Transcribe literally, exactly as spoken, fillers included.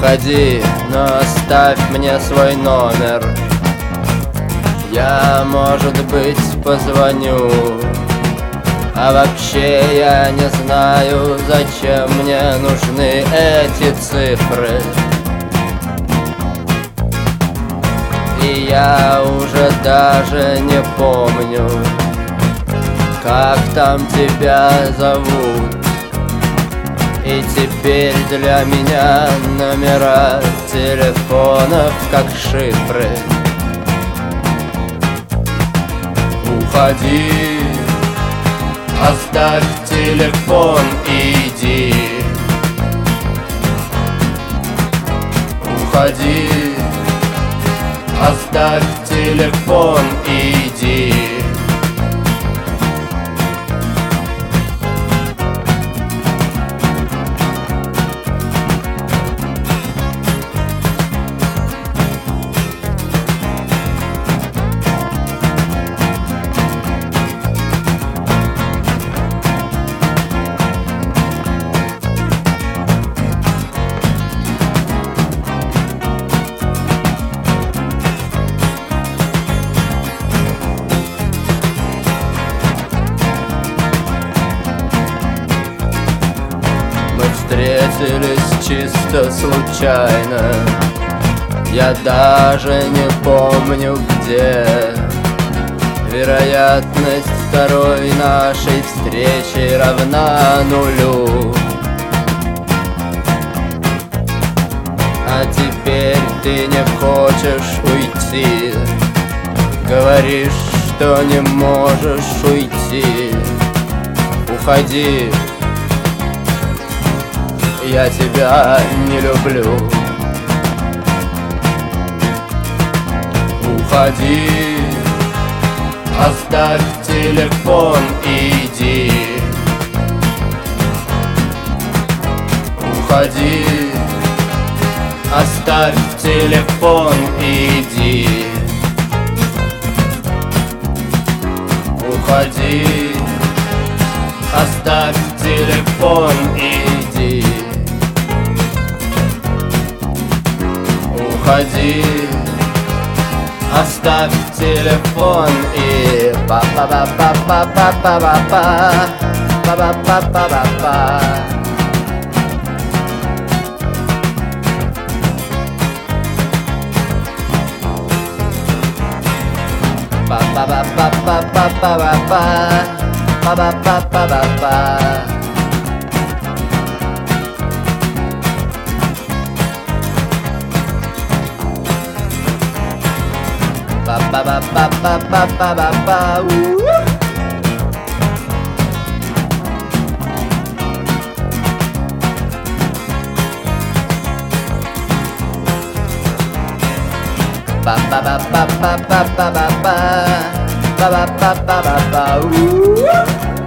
Уходи, но оставь мне свой номер. Я, может быть, позвоню. А вообще я не знаю, зачем мне нужны эти цифры. И я уже даже не помню, как там тебя зовут. И теперь для меня номера телефонов как шифры. Уходи, оставь телефон и иди. Уходи, оставь телефон и иди. Встретились чисто случайно. Я даже не помню где. Вероятность второй нашей встречи равна нулю. А теперь ты не хочешь уйти. Говоришь, что не можешь уйти. Уходи, я тебя не люблю. Уходи, оставь телефон и иди. Уходи, оставь телефон и иди. Уходи, оставь телефон и иди. Уходи, оставь телефон и па па па па па па па па па па па па па па. Па па па па па па па па па па па па па па. Ba ba ba ba ba ba ba ba ba. Ba ba ba ba ba ba ba ba ba ba ba ba ba ba ba.